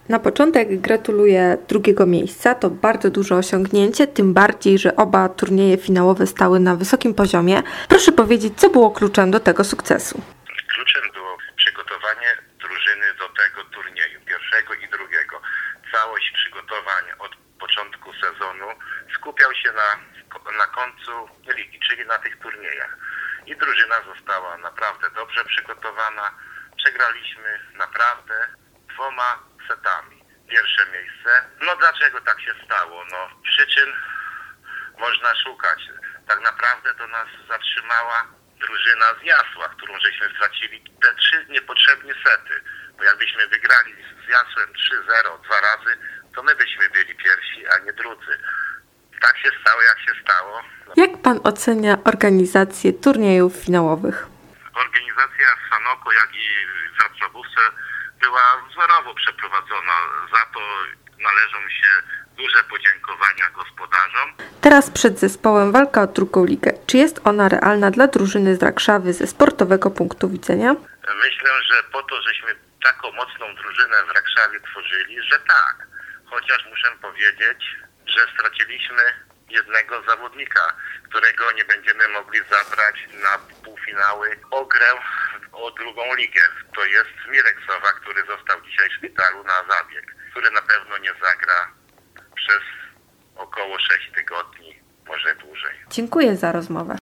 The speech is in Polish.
Na początek gratuluję drugiego miejsca, to bardzo duże osiągnięcie, tym bardziej, że oba turnieje finałowe stały na wysokim poziomie. Proszę powiedzieć, co było kluczem do tego sukcesu? Kluczem było przygotowanie drużyny do tego turnieju, pierwszego i drugiego. Całość przygotowań od początku sezonu skupiał się na końcu ligi, czyli na tych turniejach. I drużyna została naprawdę dobrze przygotowana. Przegraliśmy naprawdę 2 setami. Pierwsze miejsce. No dlaczego tak się stało? Przyczyn można szukać. Tak naprawdę to nas zatrzymała drużyna z Jasła, którą żeśmy stracili te 3 niepotrzebne sety. Bo jakbyśmy wygrali z Jasłem 3-0 2 razy, to my byśmy byli pierwsi, a nie drudzy. Tak się stało, jak się stało. Jak pan ocenia organizację turniejów finałowych? Organizacja w Sanoku, jak i w Zatrobówce była wzorowo przeprowadzona. Za to należą się duże podziękowania gospodarzom. Teraz przed zespołem walka o drugą ligę. Czy jest ona realna dla drużyny z Rakszawy ze sportowego punktu widzenia? Myślę, że po to, żeśmy taką mocną drużynę w Rakszawie tworzyli, że tak. Chociaż muszę powiedzieć, że straciliśmy jednego zawodnika, którego nie będziemy mogli zabrać na półfinały o grę o drugą ligę. To jest Mirek Sowa, który został dzisiaj w szpitalu na zabieg, który na pewno nie zagra przez około 6 tygodni, może dłużej. Dziękuję za rozmowę.